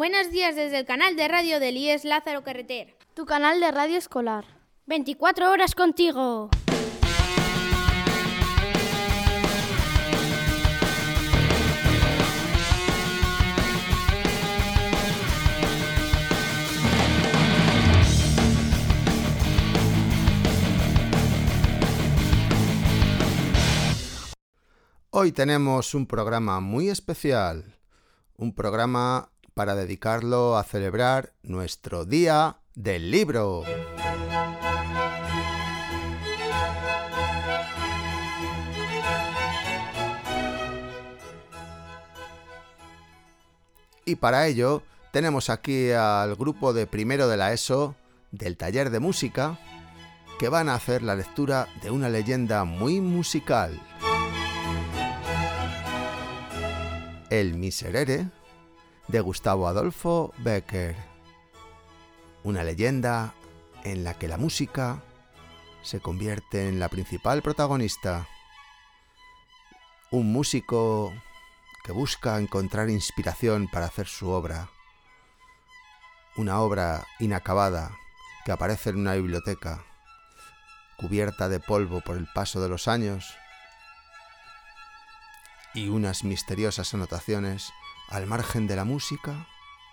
Buenos días desde el canal de radio del IES Lázaro Carreter. Tu canal de radio escolar. 24 horas contigo. Hoy tenemos un programa muy especial, un programa para dedicarlo a celebrar nuestro Día del Libro. Y para ello tenemos aquí al grupo de primero de la ESO del taller de música que van a hacer la lectura de una leyenda muy musical. El Miserere de Gustavo Adolfo Bécquer. Una leyenda en la que la música se convierte en la principal protagonista. Un músico que busca encontrar inspiración para hacer su obra. Una obra inacabada que aparece en una biblioteca, cubierta de polvo por el paso de los años, y unas misteriosas anotaciones al margen de la música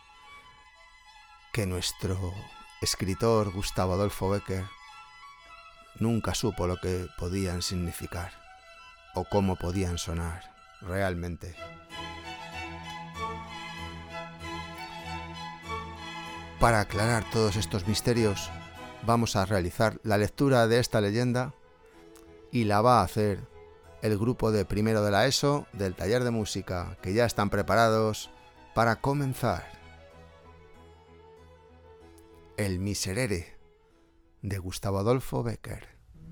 que nuestro escritor Gustavo Adolfo Bécquer nunca supo lo que podían significar o cómo podían sonar realmente. Para aclarar todos estos misterios, vamos a realizar la lectura de esta leyenda y la va a hacer el grupo de primero de la ESO del taller de música, que ya están preparados para comenzar. El Miserere de Gustavo Adolfo Bécquer.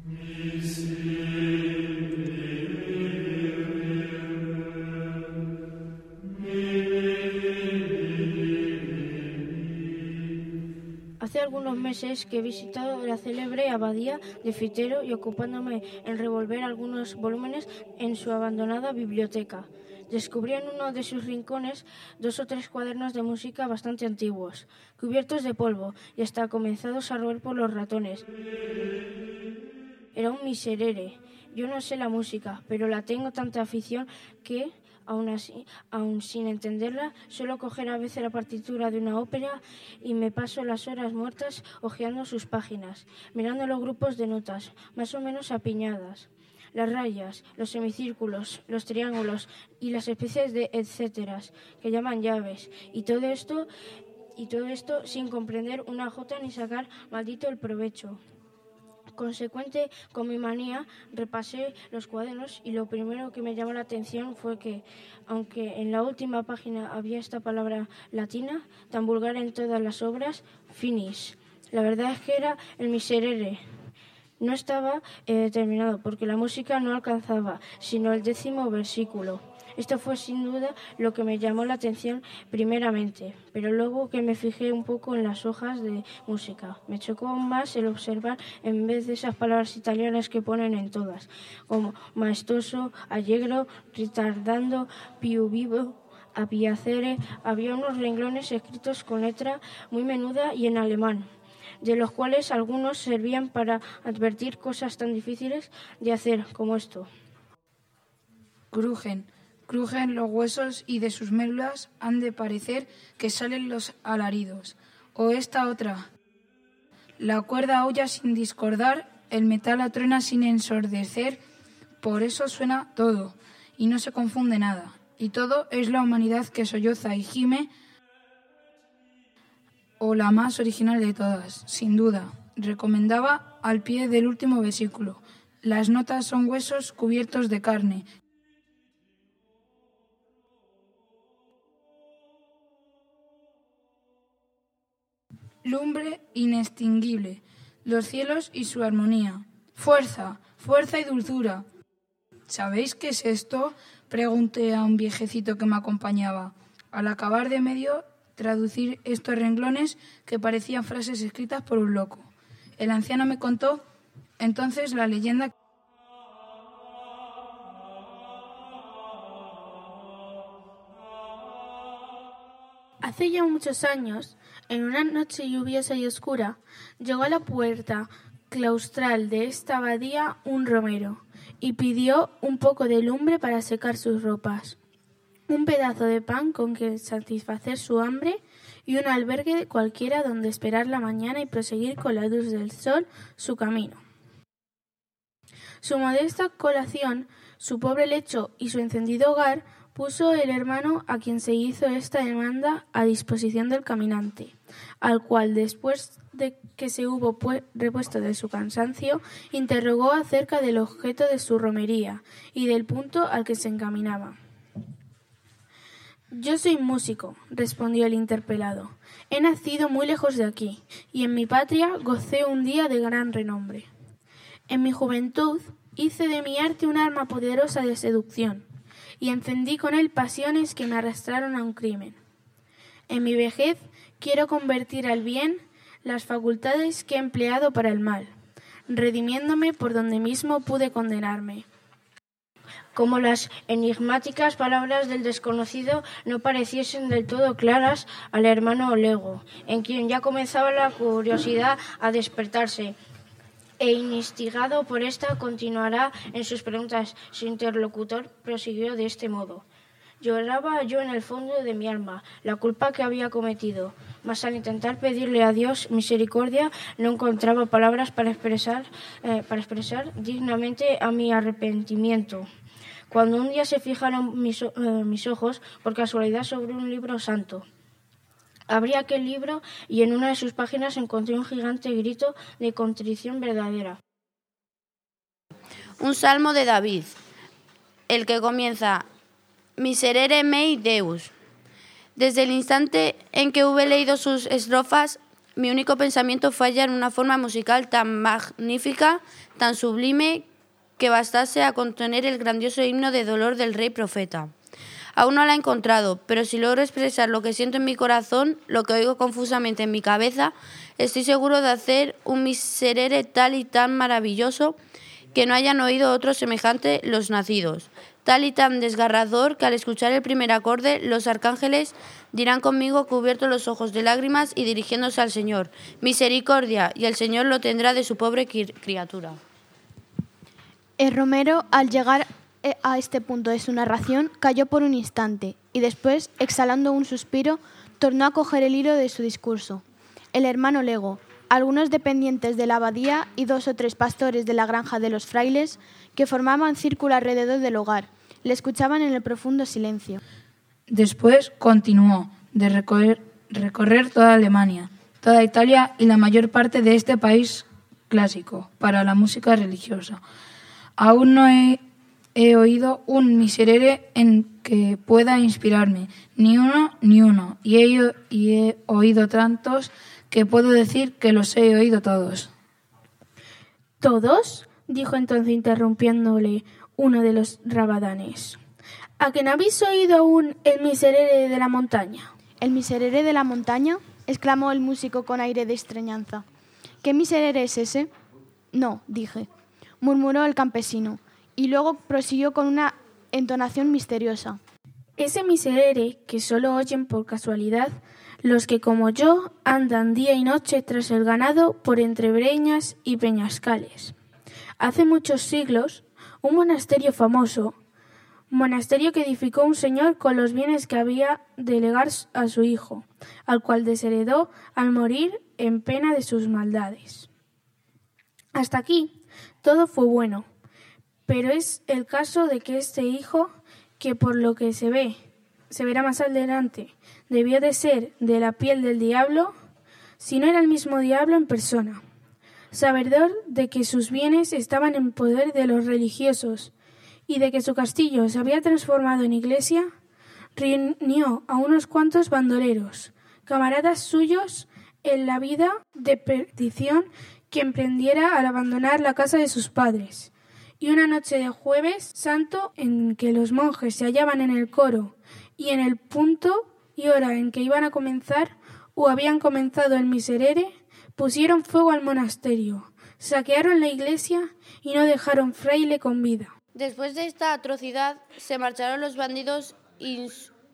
Hace algunos meses que he visitado la célebre abadía de Fitero y ocupándome en revolver algunos volúmenes en su abandonada biblioteca. Descubrí en uno de sus rincones 2 o 3 cuadernos de música bastante antiguos, cubiertos de polvo y hasta comenzados a roer por los ratones. Era un miserere. Yo no sé la música, pero la tengo tanta afición que, aún sin entenderla, suelo coger a veces la partitura de una ópera y me paso las horas muertas hojeando sus páginas, mirando los grupos de notas, más o menos apiñadas, las rayas, los semicírculos, los triángulos y las especies de etcéteras que llaman llaves, y todo esto sin comprender una jota ni sacar maldito el provecho. Consecuente con mi manía, repasé los cuadernos y lo primero que me llamó la atención fue que, aunque en la última página había esta palabra latina, tan vulgar en todas las obras, finis, la verdad es que era el miserere. No estaba terminado porque la música no alcanzaba, sino el 10º versículo. Esto fue sin duda lo que me llamó la atención primeramente, pero luego que me fijé un poco en las hojas de música, me chocó más el observar, en vez de esas palabras italianas que ponen en todas, como maestoso, allegro, ritardando, più vivo, a piacere, había unos renglones escritos con letra muy menuda y en alemán, de los cuales algunos servían para advertir cosas tan difíciles de hacer como esto. Crujen los huesos y de sus médulas han de parecer que salen los alaridos. O esta otra. La cuerda aulla sin discordar, el metal atruena sin ensordecer, por eso suena todo, y no se confunde nada. Y todo es la humanidad que solloza y gime, o la más original de todas, sin duda. Recomendaba al pie del último versículo. Las notas son huesos cubiertos de carne, lumbre inextinguible, los cielos y su armonía. Fuerza, fuerza y dulzura. ¿Sabéis qué es esto?, pregunté a un viejecito que me acompañaba. Al acabar de medio traducir estos renglones que parecían frases escritas por un loco. El anciano me contó entonces la leyenda. Hace ya muchos años, en una noche lluviosa y oscura, llegó a la puerta claustral de esta abadía un romero y pidió un poco de lumbre para secar sus ropas, un pedazo de pan con que satisfacer su hambre y un albergue cualquiera donde esperar la mañana y proseguir con la luz del sol su camino. Su modesta colación, su pobre lecho y su encendido hogar puso el hermano a quien se hizo esta demanda a disposición del caminante, al cual, después de que se hubo repuesto de su cansancio, interrogó acerca del objeto de su romería y del punto al que se encaminaba. «Yo soy músico», respondió el interpelado. «He nacido muy lejos de aquí, y en mi patria gocé un día de gran renombre. En mi juventud hice de mi arte un arma poderosa de seducción, y encendí con él pasiones que me arrastraron a un crimen. En mi vejez quiero convertir al bien las facultades que he empleado para el mal, redimiéndome por donde mismo pude condenarme». Como las enigmáticas palabras del desconocido no pareciesen del todo claras al hermano Lego, en quien ya comenzaba la curiosidad a despertarse, e instigado por esta continuará en sus preguntas. Su interlocutor prosiguió de este modo: «Lloraba yo en el fondo de mi alma la culpa que había cometido, mas al intentar pedirle a Dios misericordia no encontraba palabras para expresar dignamente a mi arrepentimiento. Cuando un día se fijaron mis ojos por casualidad sobre un libro santo. Abrí aquel libro y en una de sus páginas encontré un gigante grito de contrición verdadera. Un salmo de David, el que comienza Miserere mei Deus. Desde el instante en que hube leído sus estrofas, mi único pensamiento fue hallar una forma musical tan magnífica, tan sublime, que bastase a contener el grandioso himno de dolor del rey profeta. Aún no la he encontrado, pero si logro expresar lo que siento en mi corazón, lo que oigo confusamente en mi cabeza, estoy seguro de hacer un miserere tal y tan maravilloso que no hayan oído otro semejante los nacidos, tal y tan desgarrador que al escuchar el primer acorde los arcángeles dirán conmigo cubiertos los ojos de lágrimas y dirigiéndose al Señor, misericordia, y el Señor lo tendrá de su pobre criatura». El romero, al llegar a este punto de su narración, calló por un instante y después, exhalando un suspiro, tornó a coger el hilo de su discurso. El hermano Lego, algunos dependientes de la abadía y 2 o 3 pastores de la granja de los frailes, que formaban círculo alrededor del hogar, le escuchaban en el profundo silencio. Después continuó de recorrer toda Alemania, toda Italia y la mayor parte de este país clásico para la música religiosa. Aún no he oído un miserere en que pueda inspirarme, ni uno, y he oído tantos que puedo decir que los he oído todos. ¿Todos?, dijo entonces interrumpiéndole uno de los rabadanes. ¿A que no habéis oído aún el miserere de la montaña? ¿El miserere de la montaña?, exclamó el músico con aire de extrañanza. ¿Qué miserere es ese? No, dije, murmuró el campesino, y luego prosiguió con una entonación misteriosa. Ese miserere que solo oyen por casualidad los que, como yo, andan día y noche tras el ganado por entre breñas y peñascales. Hace muchos siglos, un monasterio famoso, monasterio que edificó un señor con los bienes que había de legar a su hijo, al cual desheredó al morir en pena de sus maldades. Hasta aquí todo fue bueno, pero es el caso de que este hijo, que por lo que se verá más adelante, debió de ser de la piel del diablo, si no era el mismo diablo en persona, sabedor de que sus bienes estaban en poder de los religiosos y de que su castillo se había transformado en iglesia, reunió a unos cuantos bandoleros, camaradas suyos en la vida de perdición que emprendiera al abandonar la casa de sus padres. Y una noche de Jueves Santo, en que los monjes se hallaban en el coro y en el punto y hora en que iban a comenzar o habían comenzado el miserere, pusieron fuego al monasterio, saquearon la iglesia y no dejaron fraile con vida. Después de esta atrocidad se marcharon los bandidos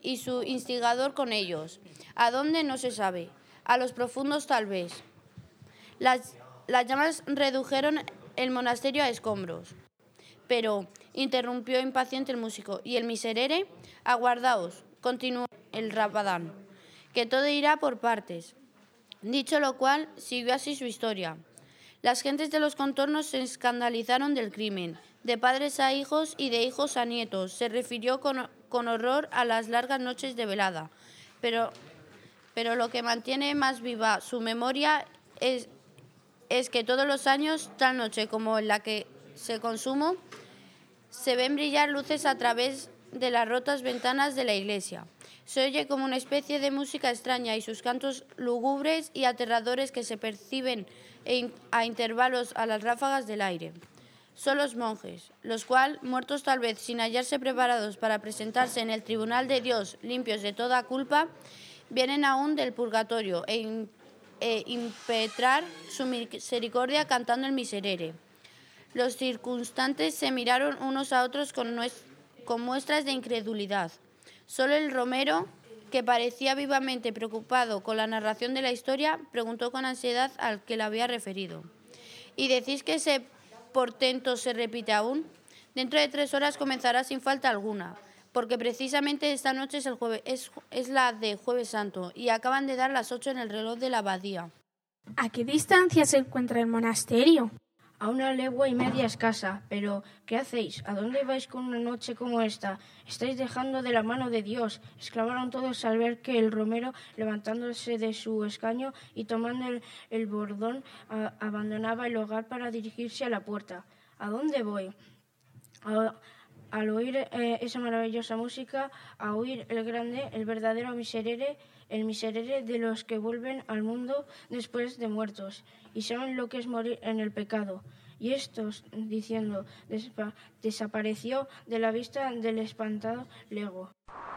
y su instigador con ellos. ¿A dónde? No se sabe. A los profundos tal vez. Las llamas redujeron el monasterio a escombros. Pero, interrumpió impaciente el músico, ¿y el miserere? Aguardaos, continuó el Rabadán, que todo irá por partes. Dicho lo cual, siguió así su historia. Las gentes de los contornos se escandalizaron del crimen. De padres a hijos y de hijos a nietos. Se refirió con horror a las largas noches de velada. Pero lo que mantiene más viva su memoria es que todos los años, tal noche como en la que se consumó, se ven brillar luces a través de las rotas ventanas de la iglesia. Se oye como una especie de música extraña y sus cantos lúgubres y aterradores que se perciben a intervalos a las ráfagas del aire. Son los monjes, los cuales, muertos tal vez sin hallarse preparados para presentarse en el tribunal de Dios limpios de toda culpa, vienen aún del purgatorio e impetrar su misericordia cantando el miserere. Los circunstantes se miraron unos a otros con muestras de incredulidad. Solo el romero, que parecía vivamente preocupado con la narración de la historia, preguntó con ansiedad al que la había referido. ¿Y decís que ese portento se repite aún? Dentro de 3 horas comenzará sin falta alguna, porque precisamente esta noche es la de Jueves Santo y acaban de dar las 8 en el reloj de la abadía. ¿A qué distancia se encuentra el monasterio? A 1,5 leguas escasa. Pero, ¿qué hacéis? ¿A dónde vais con una noche como esta? Estáis dejando de la mano de Dios, exclamaron todos al ver que el romero, levantándose de su escaño y tomando el bordón, abandonaba el hogar para dirigirse a la puerta. ¿A dónde voy? Al oír esa maravillosa música, a oír el grande, el verdadero miserere, el miserere de los que vuelven al mundo después de muertos y saben lo que es morir en el pecado. Y estos, diciendo, desapareció de la vista del espantado lego.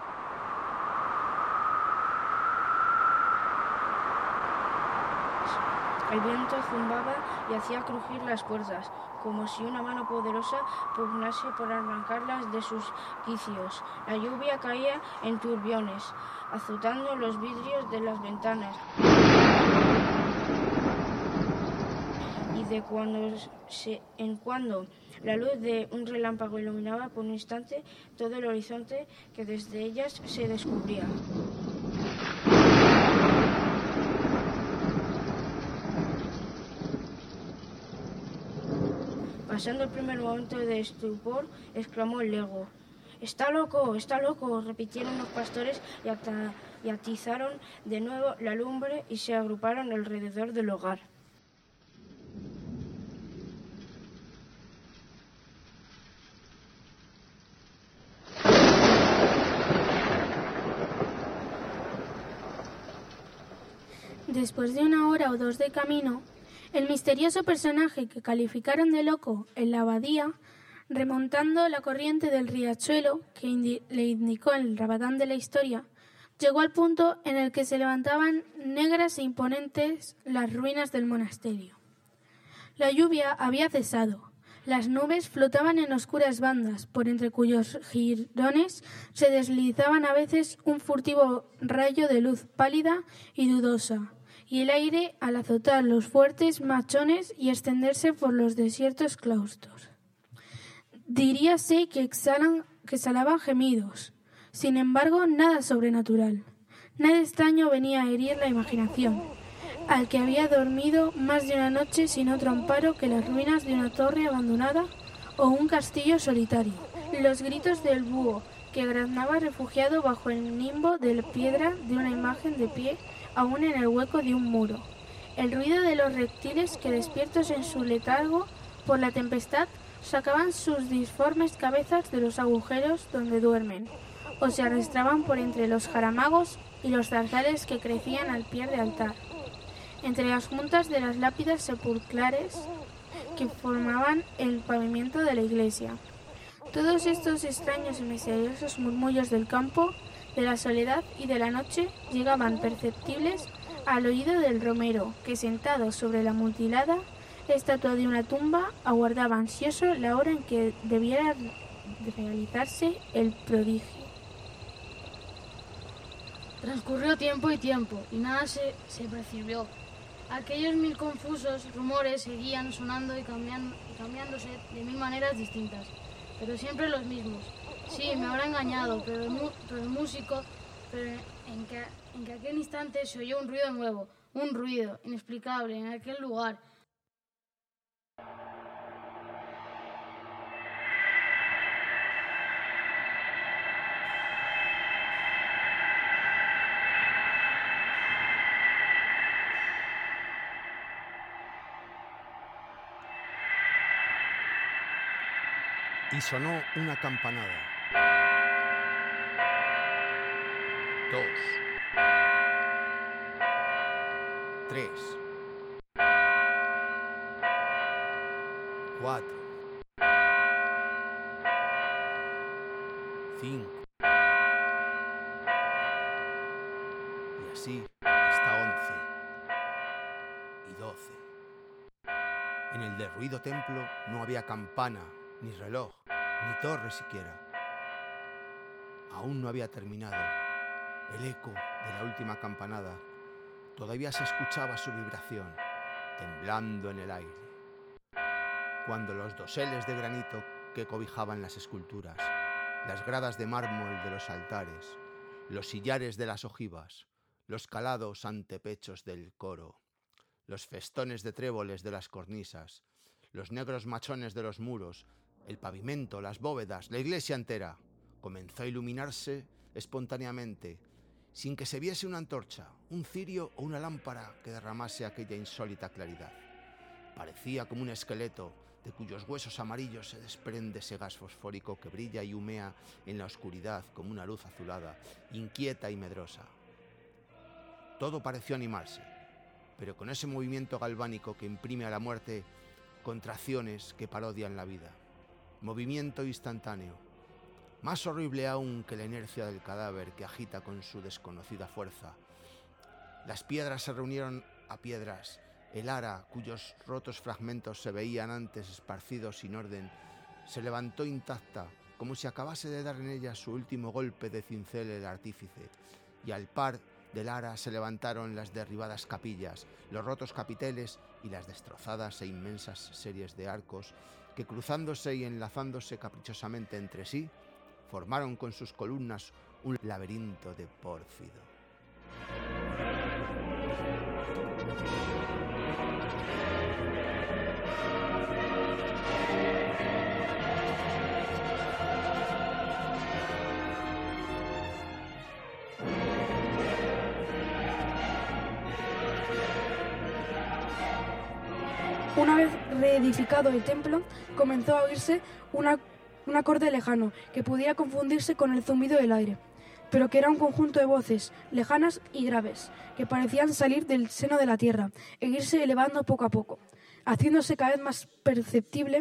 El viento zumbaba y hacía crujir las puertas, como si una mano poderosa pugnase por arrancarlas de sus quicios. La lluvia caía en turbiones, azotando los vidrios de las ventanas. Y de cuando en cuando la luz de un relámpago iluminaba por un instante todo el horizonte que desde ellas se descubría. Pasando el primer momento de estupor, exclamó el lego. ¡Está loco! ¡Está loco!, repitieron los pastores y atizaron de nuevo la lumbre y se agruparon alrededor del hogar. Después de 1 hora o 2 de camino, el misterioso personaje que calificaron de loco en la abadía, remontando la corriente del riachuelo que le indicó el Rabadán de la historia, llegó al punto en el que se levantaban negras e imponentes las ruinas del monasterio. La lluvia había cesado. Las nubes flotaban en oscuras bandas, por entre cuyos jirones se deslizaban a veces un furtivo rayo de luz pálida y dudosa, y el aire, al azotar los fuertes machones y extenderse por los desiertos claustros, diríase que exhalaban gemidos. Sin embargo, nada sobrenatural, nada extraño venía a herir la imaginación, al que había dormido más de una noche sin otro amparo que las ruinas de una torre abandonada o un castillo solitario. Los gritos del búho, que graznaba refugiado bajo el nimbo de piedra de una imagen de pie aún en el hueco de un muro. El ruido de los reptiles que, despiertos en su letargo por la tempestad, sacaban sus disformes cabezas de los agujeros donde duermen, o se arrastraban por entre los jaramagos y los zarzales que crecían al pie del altar, entre las juntas de las lápidas sepulcrales que formaban el pavimento de la iglesia. Todos estos extraños y misteriosos murmullos del campo, de la soledad y de la noche llegaban perceptibles al oído del romero, que sentado sobre la mutilada estatua de una tumba aguardaba ansioso la hora en que debiera realizarse el prodigio. Transcurrió tiempo y tiempo, y nada se percibió. Aquellos 1000 confusos rumores seguían sonando y cambiándose de 1000 maneras distintas, pero siempre los mismos. Sí, me habrá engañado, pero el músico... Pero en que aquel instante se oyó un ruido nuevo, un ruido inexplicable en aquel lugar. Y sonó una campanada. 2, 3, 4, 5 y así hasta 11 y 12. En el derruido templo no había campana, ni reloj, ni torre siquiera. Aún no había terminado. El eco de la última campanada todavía se escuchaba su vibración, temblando en el aire. Cuando los doseles de granito que cobijaban las esculturas, las gradas de mármol de los altares, los sillares de las ojivas, los calados antepechos del coro, los festones de tréboles de las cornisas, los negros machones de los muros, el pavimento, las bóvedas, la iglesia entera, comenzó a iluminarse espontáneamente, sin que se viese una antorcha, un cirio o una lámpara que derramase aquella insólita claridad. Parecía como un esqueleto de cuyos huesos amarillos se desprende ese gas fosfórico que brilla y humea en la oscuridad como una luz azulada, inquieta y medrosa. Todo pareció animarse, pero con ese movimiento galvánico que imprime a la muerte contracciones que parodian la vida. Movimiento instantáneo, más horrible aún que la inercia del cadáver que agita con su desconocida fuerza. Las piedras se reunieron a piedras. El ara, cuyos rotos fragmentos se veían antes esparcidos sin orden, se levantó intacta, como si acabase de dar en ella su último golpe de cincel el artífice, y al par del ara se levantaron las derribadas capillas, los rotos capiteles y las destrozadas e inmensas series de arcos que, cruzándose y enlazándose caprichosamente entre sí, formaron con sus columnas un laberinto de pórfido. Una vez reedificado el templo, comenzó a oírse un acorde lejano que pudiera confundirse con el zumbido del aire, pero que era un conjunto de voces lejanas y graves, que parecían salir del seno de la tierra e irse elevando poco a poco, haciéndose cada vez más perceptible.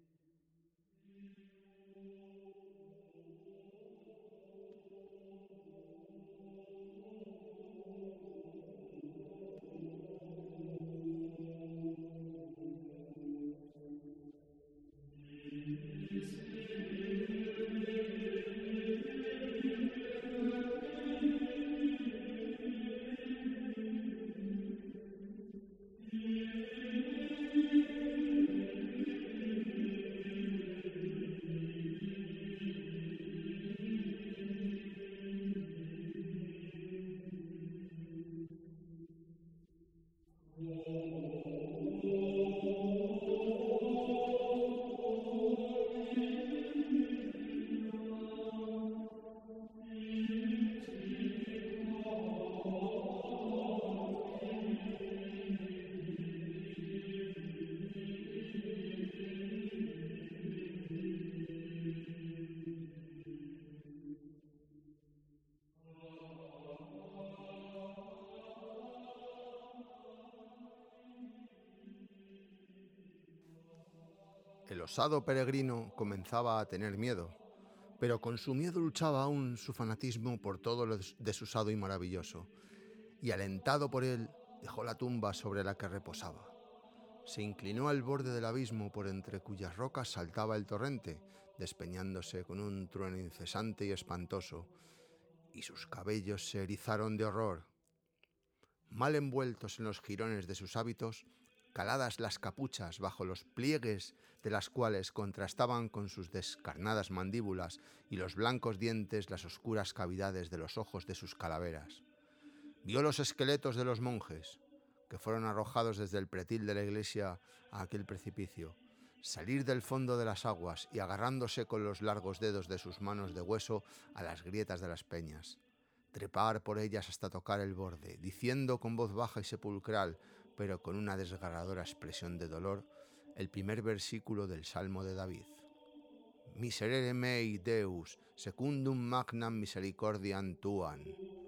El osado peregrino comenzaba a tener miedo, pero con su miedo luchaba aún su fanatismo por todo lo desusado y maravilloso, y alentado por él, dejó la tumba sobre la que reposaba. Se inclinó al borde del abismo por entre cuyas rocas saltaba el torrente, despeñándose con un trueno incesante y espantoso, y sus cabellos se erizaron de horror. Mal envueltos en los jirones de sus hábitos, caladas las capuchas bajo los pliegues de las cuales contrastaban con sus descarnadas mandíbulas y los blancos dientes las oscuras cavidades de los ojos de sus calaveras. Vio los esqueletos de los monjes, que fueron arrojados desde el pretil de la iglesia a aquel precipicio, salir del fondo de las aguas y agarrándose con los largos dedos de sus manos de hueso a las grietas de las peñas, trepar por ellas hasta tocar el borde, diciendo con voz baja y sepulcral, pero con una desgarradora expresión de dolor, el primer versículo del Salmo de David. Miserere mei Deus, secundum magnam misericordiam tuam.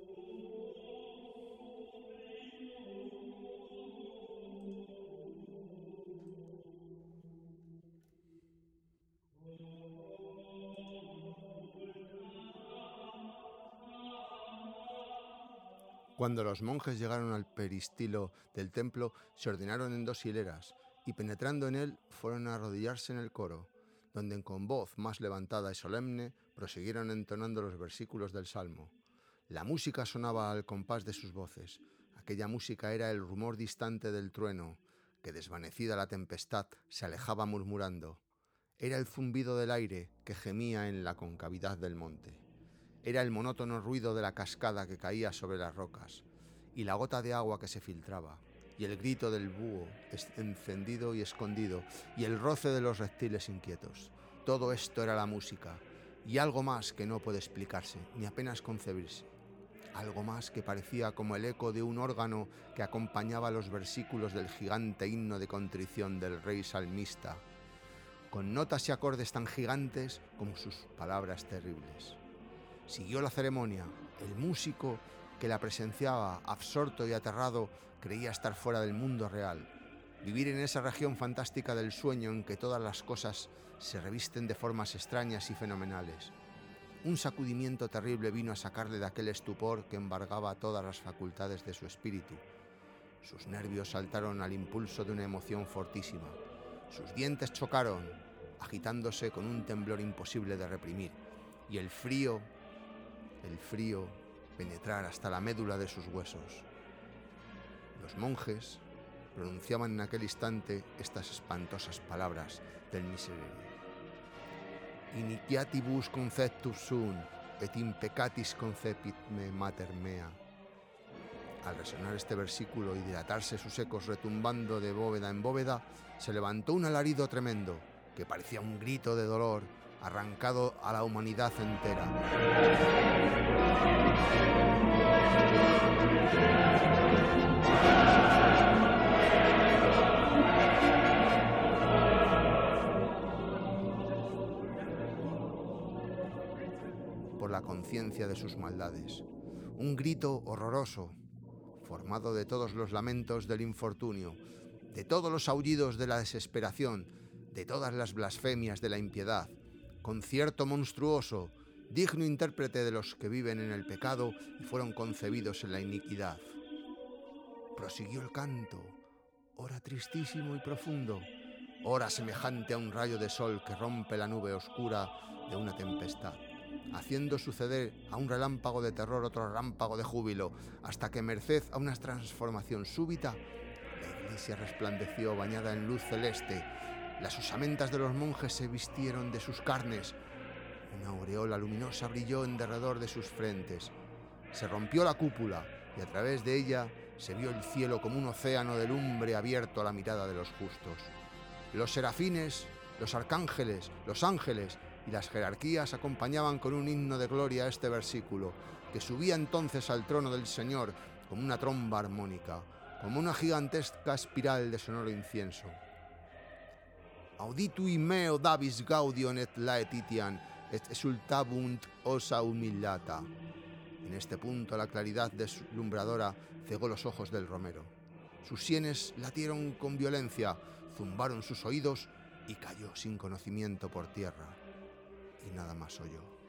Cuando los monjes llegaron al peristilo del templo, se ordenaron en 2 hileras, y penetrando en él, fueron a arrodillarse en el coro, donde con voz más levantada y solemne prosiguieron entonando los versículos del Salmo. La música sonaba al compás de sus voces. Aquella música era el rumor distante del trueno, que desvanecida la tempestad se alejaba murmurando. Era el zumbido del aire que gemía en la concavidad del monte. Era el monótono ruido de la cascada que caía sobre las rocas, y la gota de agua que se filtraba, y el grito del búho encendido y escondido, y el roce de los reptiles inquietos. Todo esto era la música, y algo más que no puede explicarse, ni apenas concebirse. Algo más que parecía como el eco de un órgano que acompañaba los versículos del gigante himno de contrición del rey salmista, con notas y acordes tan gigantes como sus palabras terribles. Siguió la ceremonia. El músico que la presenciaba, absorto y aterrado, creía estar fuera del mundo real, vivir en esa región fantástica del sueño en que todas las cosas se revisten de formas extrañas y fenomenales. Un sacudimiento terrible vino a sacarle de aquel estupor que embargaba todas las facultades de su espíritu. Sus nervios saltaron al impulso de una emoción fortísima. Sus dientes chocaron, agitándose con un temblor imposible de reprimir, y el frío penetrar hasta la médula de sus huesos. Los monjes pronunciaban en aquel instante estas espantosas palabras del Miserere. Iniquiatibus conceptus sunt, et in peccatis concepit me mater mea. Al resonar este versículo y dilatarse sus ecos retumbando de bóveda en bóveda, se levantó un alarido tremendo, que parecía un grito de dolor arrancado a la humanidad entera. Por la conciencia de sus maldades. Un grito horroroso, formado de todos los lamentos del infortunio, de todos los aullidos de la desesperación, de todas las blasfemias de la impiedad, concierto monstruoso, digno intérprete de los que viven en el pecado y fueron concebidos en la iniquidad. Prosiguió el canto, ora tristísimo y profundo, ora semejante a un rayo de sol que rompe la nube oscura de una tempestad, haciendo suceder a un relámpago de terror otro relámpago de júbilo, hasta que merced a una transformación súbita, la iglesia resplandeció bañada en luz celeste. Las osamentas de los monjes se vistieron de sus carnes. Una aureola luminosa brilló en derredor de sus frentes. Se rompió la cúpula y a través de ella se vio el cielo como un océano de lumbre abierto a la mirada de los justos. Los serafines, los arcángeles, los ángeles y las jerarquías acompañaban con un himno de gloria este versículo, que subía entonces al trono del Señor como una tromba armónica, como una gigantesca espiral de sonoro incienso. Auditui meo Davis gaudium et laetitiam, et exultabunt osa humiliata. En este punto la claridad deslumbradora cegó los ojos del romero. Sus sienes latieron con violencia, zumbaron sus oídos y cayó sin conocimiento por tierra. Y nada más oyó.